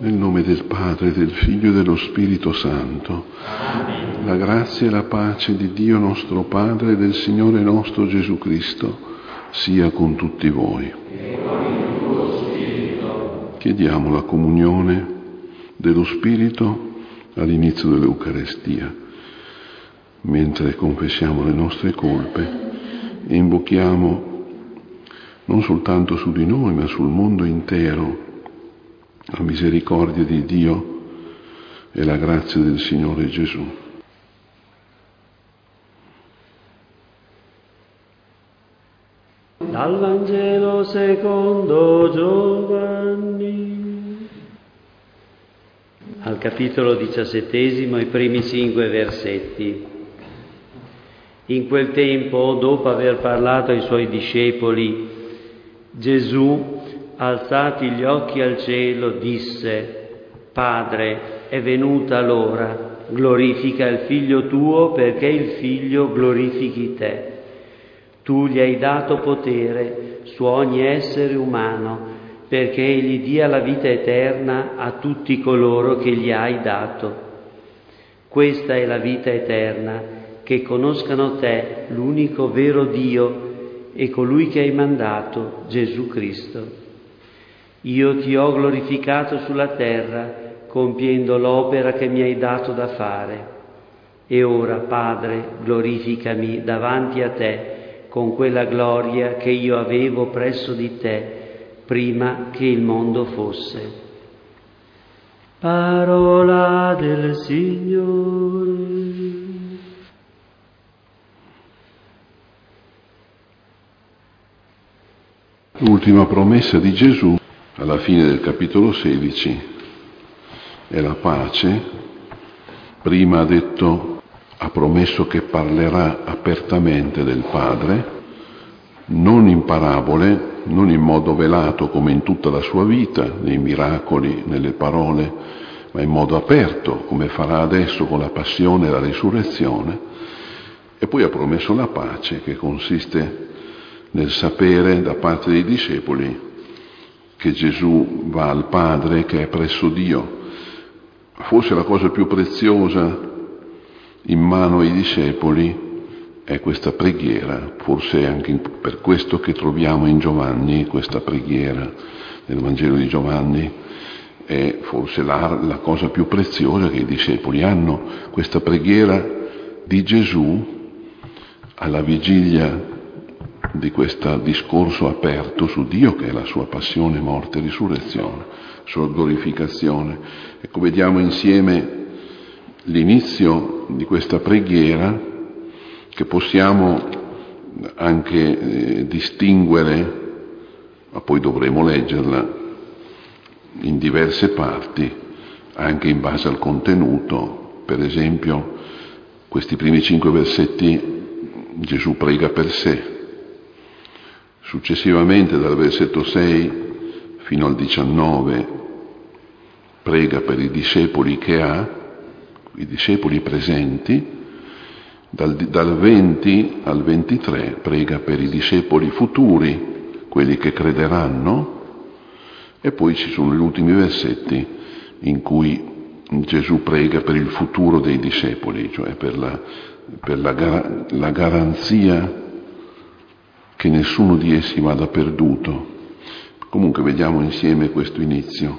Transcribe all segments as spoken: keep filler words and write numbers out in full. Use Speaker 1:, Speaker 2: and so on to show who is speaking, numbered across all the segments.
Speaker 1: Nel nome del Padre, del Figlio e dello Spirito Santo. Amen. La grazia e la pace di Dio nostro Padre e del Signore nostro Gesù Cristo sia con tutti voi.
Speaker 2: E con il tuo spirito.
Speaker 1: Chiediamo la comunione dello Spirito all'inizio dell'Eucarestia, mentre confessiamo le nostre colpe e invochiamo non soltanto su di noi, ma sul mondo intero la misericordia di Dio e la grazia del Signore Gesù.
Speaker 3: Dal Vangelo secondo Giovanni. Al capitolo diciassettesimo, i primi cinque versetti. In quel tempo, dopo aver parlato ai suoi discepoli, Gesù, alzati gli occhi al cielo, disse: Padre, è venuta l'ora, glorifica il Figlio tuo perché il Figlio glorifichi te. Tu gli hai dato potere su ogni essere umano perché egli dia la vita eterna a tutti coloro che gli hai dato. Questa è la vita eterna, che conoscano te, l'unico vero Dio, e colui che hai mandato, Gesù Cristo. Io ti ho glorificato sulla terra, compiendo l'opera che mi hai dato da fare. E ora, Padre, glorificami davanti a te con quella gloria che io avevo presso di te prima che il mondo fosse. Parola del Signore.
Speaker 1: L'ultima promessa di Gesù alla fine del capitolo sedici è la pace. Prima ha detto, ha promesso che parlerà apertamente del Padre, non in parabole, non in modo velato come in tutta la sua vita, nei miracoli, nelle parole, ma in modo aperto, come farà adesso con la passione e la risurrezione. E poi ha promesso la pace, che consiste nel sapere da parte dei discepoli che Gesù va al Padre, che è presso Dio. Forse la cosa più preziosa in mano ai discepoli è questa preghiera, forse è anche per questo che troviamo in Giovanni questa preghiera nel Vangelo di Giovanni. È forse la, la cosa più preziosa che i discepoli hanno, questa preghiera di Gesù alla vigilia di questo discorso aperto su Dio, che è la sua passione, morte e risurrezione, sua glorificazione. Ecco, vediamo insieme l'inizio di questa preghiera, che possiamo anche eh, distinguere, ma poi dovremo leggerla in diverse parti, anche in base al contenuto. Per esempio, questi primi cinque versetti Gesù prega per sé. Successivamente, dal versetto sei fino al diciannove, prega per i discepoli che ha, i discepoli presenti. Dal, dal venti al ventitré prega per i discepoli futuri, quelli che crederanno, e poi ci sono gli ultimi versetti in cui Gesù prega per il futuro dei discepoli, cioè per la, per la, gar- la garanzia che nessuno di essi vada perduto. Comunque vediamo insieme questo inizio.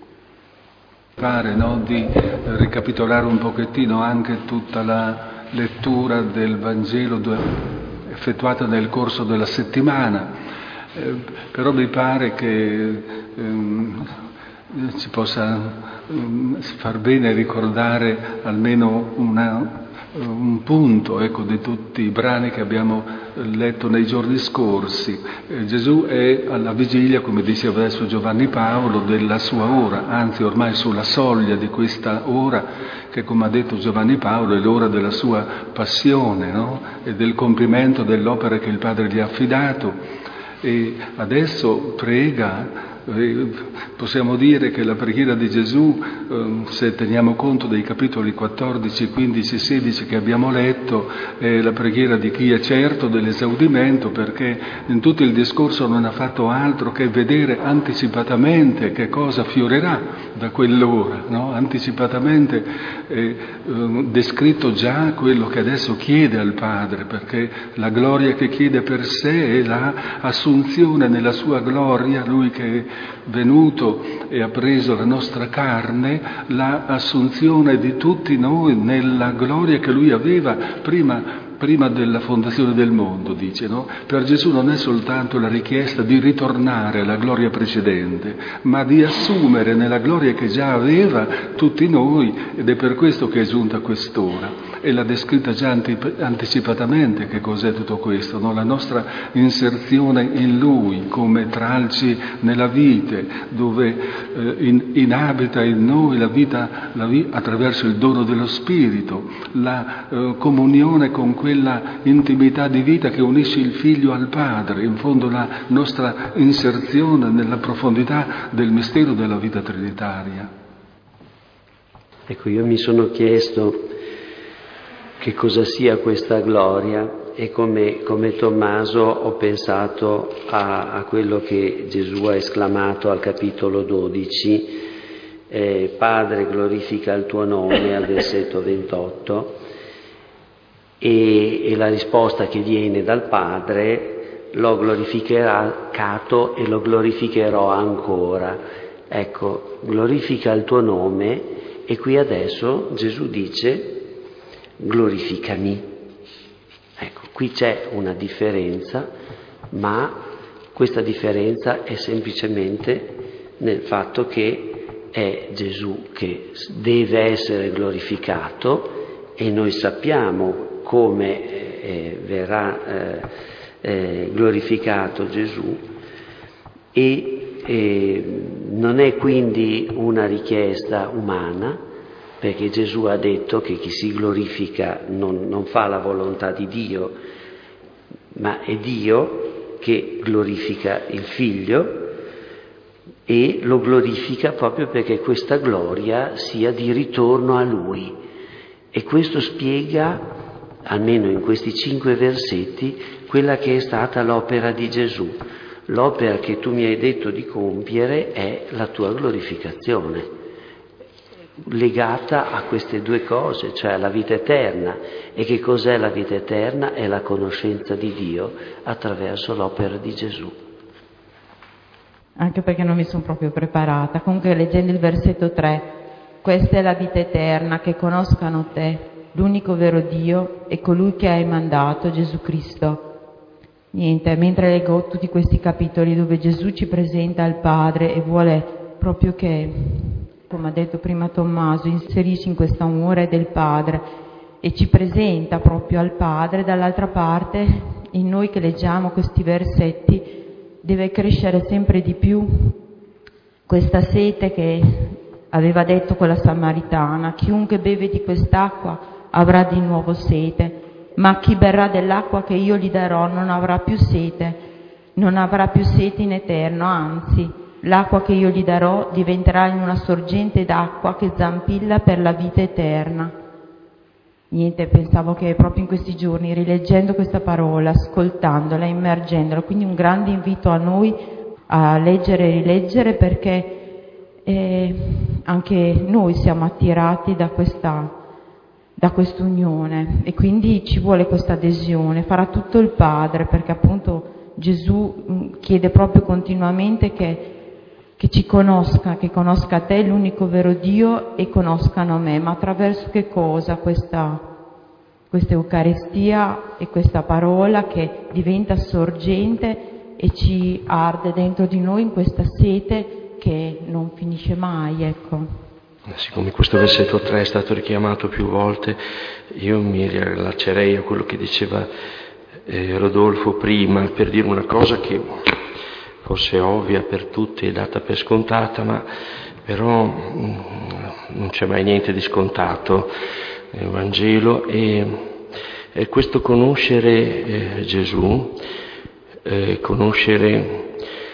Speaker 4: Pare no, di ricapitolare un pochettino anche tutta la lettura del Vangelo effettuata nel corso della settimana, eh, però mi pare che ehm, ci possa ehm, far bene ricordare almeno una un punto, ecco, di tutti i brani che abbiamo letto nei giorni scorsi. Eh, Gesù è alla vigilia, come diceva adesso Giovanni Paolo, della sua ora, anzi ormai sulla soglia di questa ora che, come ha detto Giovanni Paolo, è l'ora della sua passione, no? E del compimento dell'opera che il Padre gli ha affidato. E adesso prega Eh, possiamo dire che la preghiera di Gesù, eh, se teniamo conto dei capitoli quattordici, quindici, sedici che abbiamo letto, è la preghiera di chi è certo dell'esaudimento, perché in tutto il discorso non ha fatto altro che vedere anticipatamente che cosa fiorerà da quell'ora, no? Anticipatamente è eh, descritto già quello che adesso chiede al Padre, perché la gloria che chiede per sé è la assunzione nella sua gloria, lui che è venuto e ha preso la nostra carne, la assunzione di tutti noi nella gloria che lui aveva prima prima della fondazione del mondo, dice, no? Per Gesù non è soltanto la richiesta di ritornare alla gloria precedente, ma di assumere nella gloria che già aveva tutti noi, ed è per questo che è giunta quest'ora. E l'ha descritta già antip- anticipatamente che cos'è tutto questo, no? La nostra inserzione in Lui come tralci nella vite, dove eh, in, inabita in noi la vita, la vi- attraverso il dono dello Spirito, la eh, comunione con quella intimità di vita che unisce il Figlio al Padre, in fondo la nostra inserzione nella profondità del mistero della vita trinitaria.
Speaker 3: Ecco, io mi sono chiesto che cosa sia questa gloria e come, come Tommaso ho pensato a, a quello che Gesù ha esclamato al capitolo dodici, eh, Padre glorifica il tuo nome, al versetto ventotto, e, e la risposta che viene dal Padre: l'ho glorificato e lo glorificherò ancora. Ecco, glorifica il tuo nome, e qui adesso Gesù dice glorificami. Ecco, qui c'è una differenza, ma questa differenza è semplicemente nel fatto che è Gesù che deve essere glorificato, e noi sappiamo come eh, verrà eh, eh, glorificato Gesù, e eh, non è quindi una richiesta umana, perché Gesù ha detto che chi si glorifica non, non fa la volontà di Dio, ma è Dio che glorifica il Figlio, e lo glorifica proprio perché questa gloria sia di ritorno a Lui. E questo spiega, almeno in questi cinque versetti, quella che è stata l'opera di Gesù. L'opera che tu mi hai detto di compiere è la tua glorificazione, legata a queste due cose, cioè alla vita eterna. E che cos'è la vita eterna? È la conoscenza di Dio attraverso l'opera di Gesù.
Speaker 5: Anche perché non mi sono proprio preparata. Comunque, leggendo il versetto tre, questa è la vita eterna, che conoscano te, l'unico vero Dio, e colui che hai mandato, Gesù Cristo. Niente, mentre leggo tutti questi capitoli dove Gesù ci presenta al Padre e vuole proprio che, come ha detto prima Tommaso, inserirsi in questa amore del Padre e ci presenta proprio al Padre, dall'altra parte in noi che leggiamo questi versetti deve crescere sempre di più questa sete che aveva detto quella samaritana: chiunque beve di quest'acqua avrà di nuovo sete, ma chi berrà dell'acqua che io gli darò non avrà più sete, non avrà più sete in eterno, anzi, l'acqua che io gli darò diventerà in una sorgente d'acqua che zampilla per la vita eterna. Niente, pensavo che proprio in questi giorni, rileggendo questa parola, ascoltandola, immergendola, quindi un grande invito a noi a leggere e rileggere, perché eh, anche noi siamo attirati da questa, da quest'unione, e quindi ci vuole questa adesione. Farà tutto il Padre, perché appunto Gesù chiede proprio continuamente che che ci conosca, che conosca te, l'unico vero Dio, e conoscano me. Ma attraverso che cosa? Questa, questa Eucaristia e questa parola che diventa sorgente e ci arde dentro di noi in questa sete che non finisce mai, ecco.
Speaker 6: Siccome questo versetto tre è stato richiamato più volte, io mi riallaccerei a quello che diceva eh, Rodolfo prima, per dire una cosa che forse è ovvia per tutti, è data per scontata, ma però mh, non c'è mai niente di scontato nel Vangelo, e, e questo conoscere eh, Gesù, eh, conoscere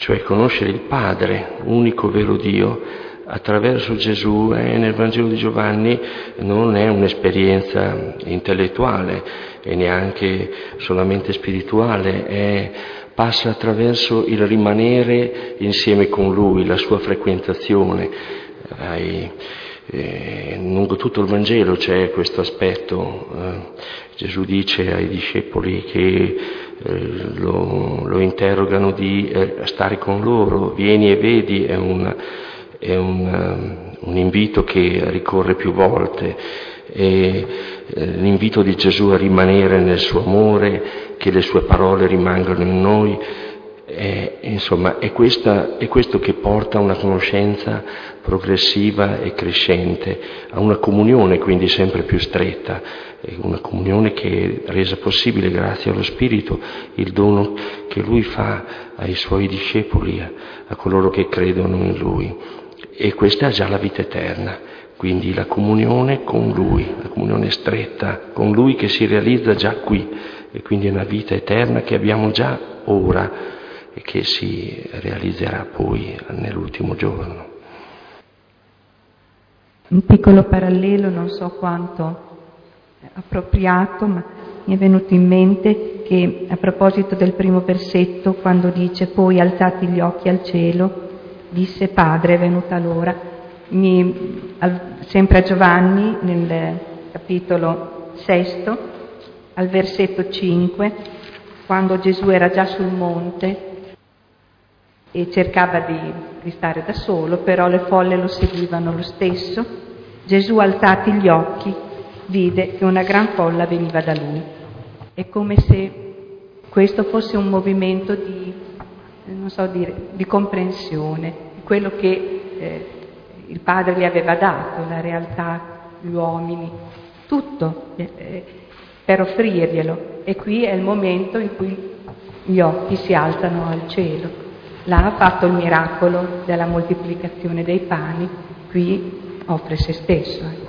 Speaker 6: cioè conoscere il Padre, unico vero Dio, attraverso Gesù, eh, nel Vangelo di Giovanni non è un'esperienza intellettuale e neanche solamente spirituale, è, passa attraverso il rimanere insieme con Lui, la sua frequentazione. Ai, eh, lungo tutto il Vangelo c'è questo aspetto. Eh, Gesù dice ai discepoli che eh, lo, lo interrogano di eh, stare con loro, vieni e vedi, è un, è un, un invito che ricorre più volte, e eh, l'invito di Gesù a rimanere nel suo amore, che le sue parole rimangano in noi. È, insomma, è, questa, è questo che porta a una conoscenza progressiva e crescente, a una comunione quindi sempre più stretta, una comunione che è resa possibile grazie allo Spirito, il dono che Lui fa ai Suoi discepoli, a coloro che credono in Lui. E questa è già la vita eterna, quindi la comunione con Lui, la comunione stretta con Lui che si realizza già qui, e quindi è una vita eterna che abbiamo già ora e che si realizzerà poi nell'ultimo giorno.
Speaker 7: Un piccolo parallelo, non so quanto appropriato, ma mi è venuto in mente che a proposito del primo versetto, quando dice poi alzati gli occhi al cielo, disse Padre, è venuta l'ora, mi, al, sempre a Giovanni, nel capitolo sesto, al versetto cinque, quando Gesù era già sul monte e cercava di, di stare da solo, però le folle lo seguivano lo stesso, Gesù, alzati gli occhi, vide che una gran folla veniva da lui. È come se questo fosse un movimento di, non so dire, di comprensione, di quello che eh, il Padre gli aveva dato, la realtà, gli uomini, tutto, eh, per offrirglielo. E qui è il momento in cui gli occhi si alzano al cielo. Là ha fatto il miracolo della moltiplicazione dei pani, qui offre se stesso. Ecco.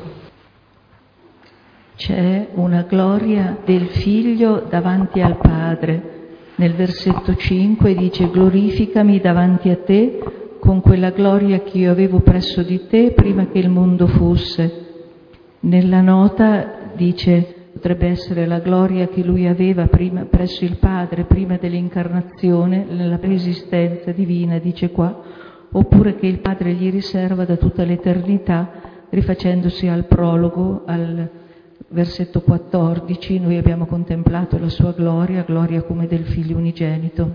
Speaker 8: C'è una gloria del Figlio davanti al Padre. Nel versetto cinque dice: glorificami davanti a te con quella gloria che io avevo presso di te prima che il mondo fosse. Nella nota dice: potrebbe essere la gloria che lui aveva prima, presso il Padre prima dell'incarnazione, nella preesistenza divina, dice qua, oppure che il Padre gli riserva da tutta l'eternità, rifacendosi al prologo, al versetto quattordici, noi abbiamo contemplato la sua gloria, gloria come del Figlio unigenito.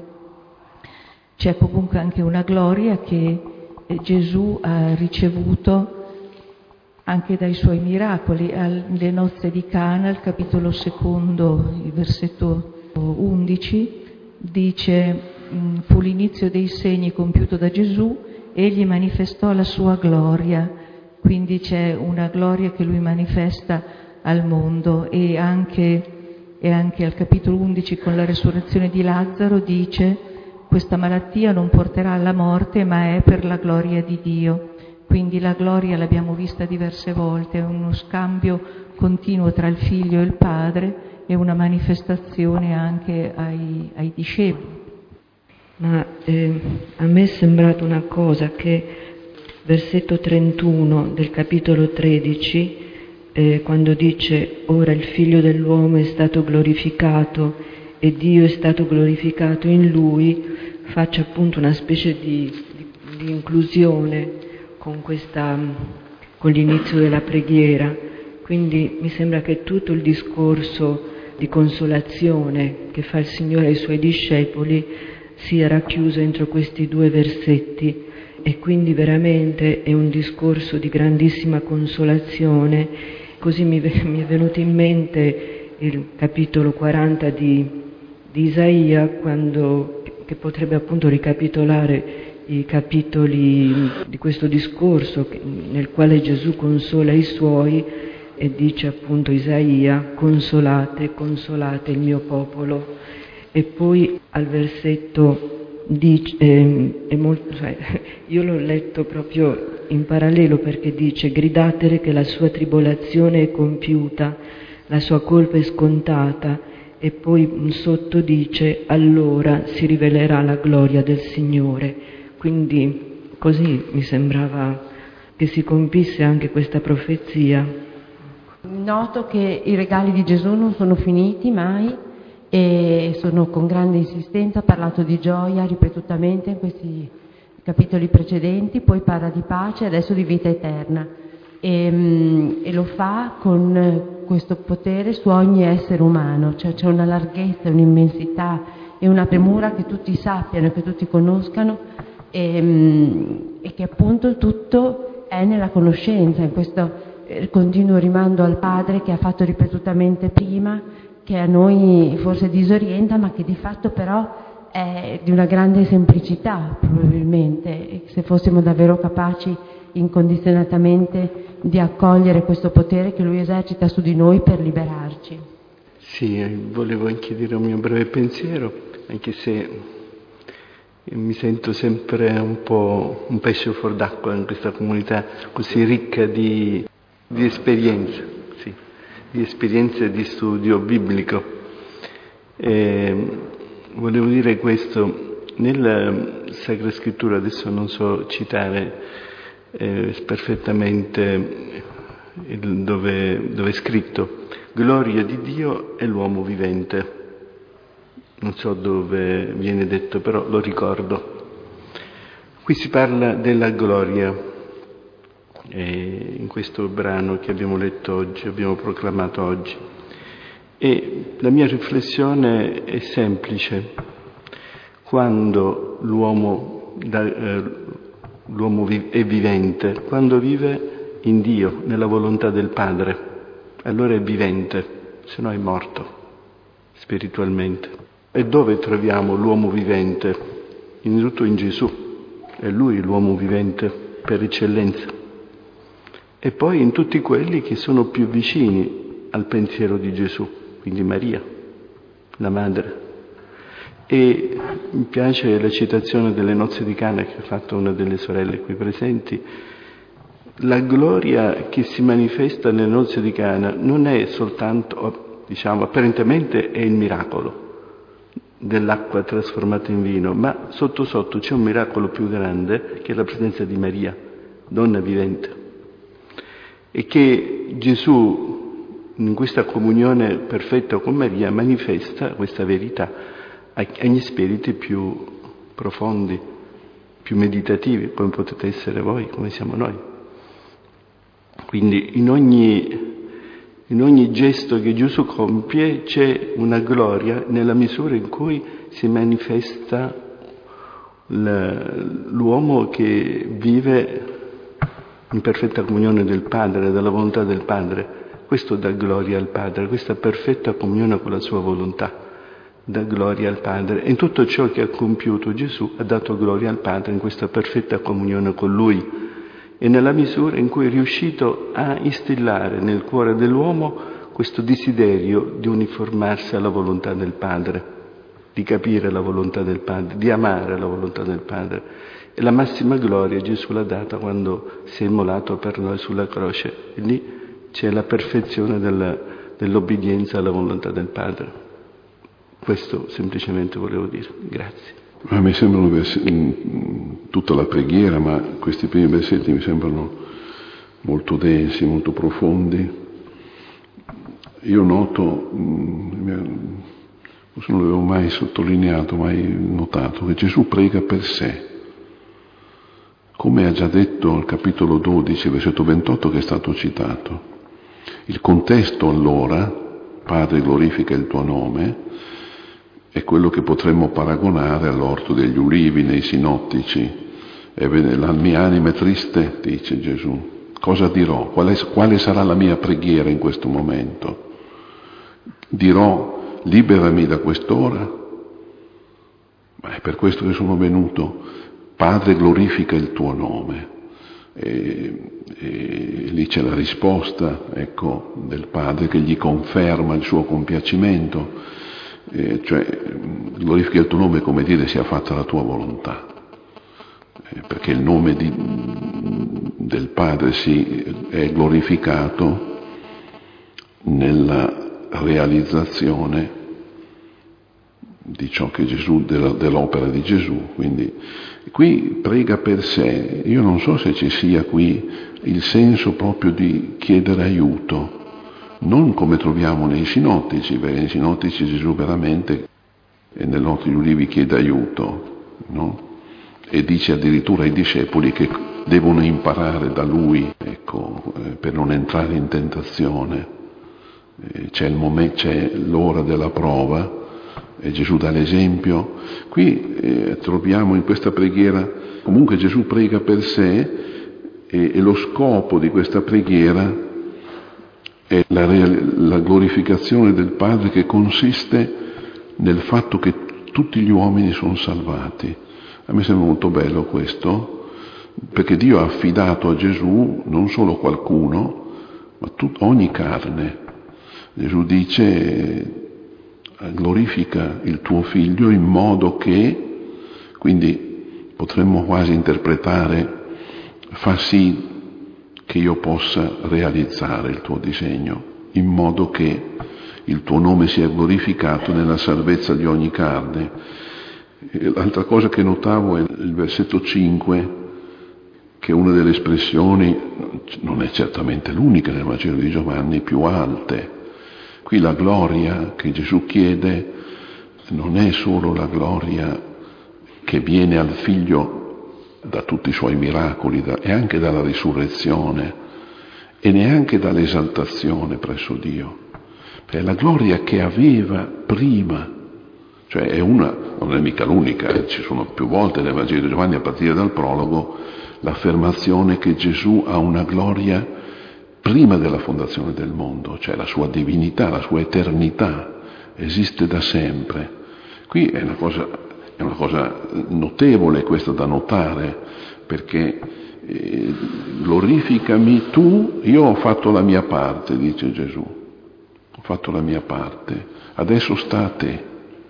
Speaker 8: C'è comunque anche una gloria che Gesù ha ricevuto anche dai suoi miracoli. Alle nozze di Cana, al capitolo secondo, il versetto undici, dice: fu l'inizio dei segni compiuto da Gesù, egli manifestò la sua gloria. Quindi c'è una gloria che lui manifesta al mondo. E anche, e anche al capitolo undici, con la resurrezione di Lazzaro, dice: questa malattia non porterà alla morte, ma è per la gloria di Dio. Quindi la gloria l'abbiamo vista diverse volte, è uno scambio continuo tra il Figlio e il Padre e una manifestazione anche ai, ai discepoli.
Speaker 9: Ma eh, a me è sembrata una cosa che versetto trentuno del capitolo tredici, eh, quando dice ora il Figlio dell'uomo è stato glorificato e Dio è stato glorificato in lui, faccia appunto una specie di, di, di inclusione con questa, con l'inizio della preghiera. Quindi mi sembra che tutto il discorso di consolazione che fa il Signore ai Suoi discepoli sia racchiuso entro questi due versetti, e quindi veramente è un discorso di grandissima consolazione. Così mi, mi è venuto in mente il capitolo quaranta di, di Isaia, quando, che potrebbe appunto ricapitolare i capitoli di questo discorso nel quale Gesù consola i Suoi, e dice appunto Isaia: consolate, consolate il mio popolo. E poi al versetto dice, eh, è molto, cioè, io l'ho letto proprio in parallelo, perché dice: gridatele che la sua tribolazione è compiuta, la sua colpa è scontata, e poi sotto dice allora si rivelerà la gloria del Signore. Quindi così mi sembrava che si compisse anche questa profezia.
Speaker 5: Noto che i regali di Gesù non sono finiti mai e sono con grande insistenza, ha parlato di gioia ripetutamente in questi capitoli precedenti, poi parla di pace e adesso di vita eterna e, e lo fa con questo potere su ogni essere umano, cioè c'è una larghezza, un'immensità e una premura che tutti sappiano, che tutti conoscano e, e che appunto tutto è nella conoscenza, in questo continuo rimando al Padre che ha fatto ripetutamente prima, che a noi forse disorienta, ma che di fatto però è di una grande semplicità probabilmente, e se fossimo davvero capaci incondizionatamente di accogliere questo potere che Lui esercita su di noi per liberarci.
Speaker 10: Sì, volevo anche dire un mio breve pensiero, anche se mi sento sempre un po' un pesce fuor d'acqua in questa comunità così ricca di, di esperienze, sì, di esperienze di studio biblico. E volevo dire questo, nella Sacra Scrittura, adesso non so citare eh, perfettamente il, dove, dove è scritto, gloria di Dio è l'uomo vivente. Non so dove viene detto, però lo ricordo. Qui si parla della gloria, eh, in questo brano che abbiamo letto oggi, abbiamo proclamato oggi. E la mia riflessione è semplice. Quando l'uomo, da, eh, l'uomo vi- è vivente, quando vive in Dio, nella volontà del Padre, allora è vivente, se no è morto spiritualmente. E dove troviamo l'uomo vivente? Innanzitutto in Gesù, è Lui l'uomo vivente per eccellenza. E poi in tutti quelli che sono più vicini al pensiero di Gesù, quindi Maria, la madre. E mi piace la citazione delle nozze di Cana che ha fatto una delle sorelle qui presenti. La gloria che si manifesta nelle nozze di Cana non è soltanto, diciamo, apparentemente è il miracolo dell'acqua trasformata in vino, ma sotto sotto c'è un miracolo più grande che è la presenza di Maria, donna vivente, e che Gesù in questa comunione perfetta con Maria manifesta questa verità agli spiriti più profondi, più meditativi, come potete essere voi, come siamo noi. Quindi in ogni In ogni gesto che Gesù compie c'è una gloria nella misura in cui si manifesta l'uomo che vive in perfetta comunione del Padre, della volontà del Padre. Questo dà gloria al Padre, questa perfetta comunione con la sua volontà dà gloria al Padre. E in tutto ciò che ha compiuto Gesù ha dato gloria al Padre in questa perfetta comunione con Lui. E nella misura in cui è riuscito a instillare nel cuore dell'uomo questo desiderio di uniformarsi alla volontà del Padre, di capire la volontà del Padre, di amare la volontà del Padre. E la massima gloria Gesù l'ha data quando si è immolato per noi sulla croce. E lì c'è la perfezione della, dell'obbedienza alla volontà del Padre. Questo semplicemente volevo dire. Grazie.
Speaker 1: A me sembrano vers- tutta la preghiera, ma questi primi versetti mi sembrano molto densi, molto profondi. Io noto, forse non l'avevo mai sottolineato, mai notato, che Gesù prega per sé. Come ha già detto al capitolo dodici, versetto ventotto, che è stato citato. Il contesto allora, Padre glorifica il tuo nome, è quello che potremmo paragonare all'orto degli ulivi nei sinottici. Ebbene, la mia anima è triste, dice Gesù. Cosa dirò? Quale, quale sarà la mia preghiera in questo momento? Dirò, liberami da quest'ora? Ma è per questo che sono venuto. Padre, glorifica il tuo nome. E, e lì c'è la risposta, ecco, del Padre che gli conferma il suo compiacimento. Eh, cioè glorifica il tuo nome, come dire sia fatta la tua volontà, eh, perché il nome di, del Padre si è glorificato nella realizzazione di ciò che Gesù, della, dell'opera di Gesù. Quindi qui prega per sé. Io non so se ci sia qui il senso proprio di chiedere aiuto, non come troviamo nei sinottici, perché nei sinottici Gesù veramente e nel Notte degli Ulivi chiede aiuto, no? E dice addirittura ai discepoli che devono imparare da lui, ecco, eh, per non entrare in tentazione. Eh, c'è, il momento, c'è l'ora della prova e Gesù dà l'esempio. Qui eh, troviamo in questa preghiera, comunque Gesù prega per sé e, e lo scopo di questa preghiera è la, la glorificazione del Padre, che consiste nel fatto che tutti gli uomini sono salvati. A me sembra molto bello questo, perché Dio ha affidato a Gesù non solo qualcuno, ma tut, ogni carne. Gesù dice: glorifica il tuo figlio in modo che, quindi potremmo quasi interpretare, fa sì che io possa realizzare il tuo disegno, in modo che il tuo nome sia glorificato nella salvezza di ogni carne. E l'altra cosa che notavo è il versetto cinque, che è una delle espressioni, non è certamente l'unica nel Vangelo di Giovanni, più alte. Qui la gloria che Gesù chiede non è solo la gloria che viene al Figlio da tutti i suoi miracoli, da, e anche dalla risurrezione, e neanche dall'esaltazione presso Dio. È la gloria che aveva prima, cioè è una, non è mica l'unica, ci sono più volte nel Vangelo di Giovanni, a partire dal prologo, l'affermazione che Gesù ha una gloria prima della fondazione del mondo, cioè la sua divinità, la sua eternità, esiste da sempre. Qui è una cosa, è una cosa notevole questa da notare, perché eh, glorificami tu, io ho fatto la mia parte, dice Gesù, ho fatto la mia parte, adesso sta a te,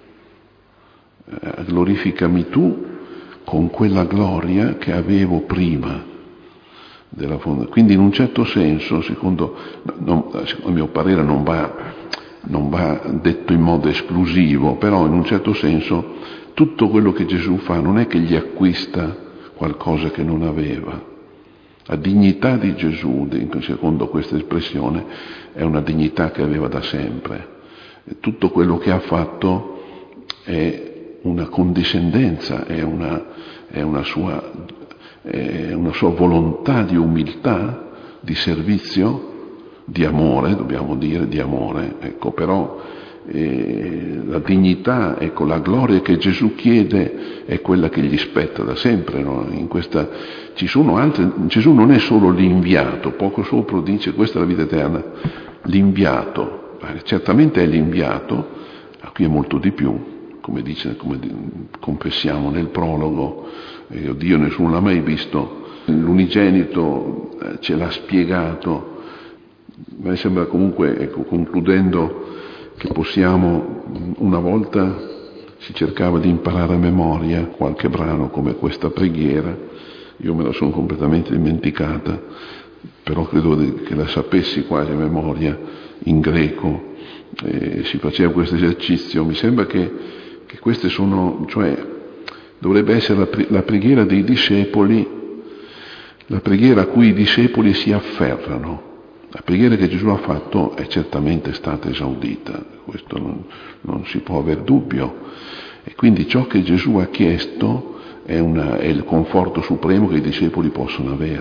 Speaker 1: eh, glorificami tu con quella gloria che avevo prima della fondazione. Quindi in un certo senso, secondo, no, secondo il mio parere, non va, non va detto in modo esclusivo, però in un certo senso tutto quello che Gesù fa non è che gli acquista qualcosa che non aveva. La dignità di Gesù, secondo questa espressione, è una dignità che aveva da sempre. E tutto quello che ha fatto è una condiscendenza, è una, è una sua, è una sua volontà di umiltà, di servizio, di amore, dobbiamo dire, di amore. Ecco, però eh, la dignità, ecco, la gloria che Gesù chiede è quella che gli spetta da sempre, no? In questa, ci sono altre, Gesù non è solo l'inviato, poco sopra dice questa è la vita eterna, l'inviato, certamente è l'inviato, ma qui è molto di più. Come dice, come confessiamo nel prologo, eh, Dio nessuno l'ha mai visto, l'unigenito eh, ce l'ha spiegato. A me sembra comunque, ecco, concludendo, che possiamo, una volta si cercava di imparare a memoria qualche brano come questa preghiera, io me la sono completamente dimenticata, però credo che la sapessi quasi a memoria in greco, eh, si faceva questo esercizio, mi sembra che che queste sono, cioè dovrebbe essere la, la preghiera dei discepoli, la preghiera a cui i discepoli si afferrano. La preghiera che Gesù ha fatto è certamente stata esaudita, questo non, non si può aver dubbio, e quindi ciò che Gesù ha chiesto è, una, è il conforto supremo che i discepoli possono avere.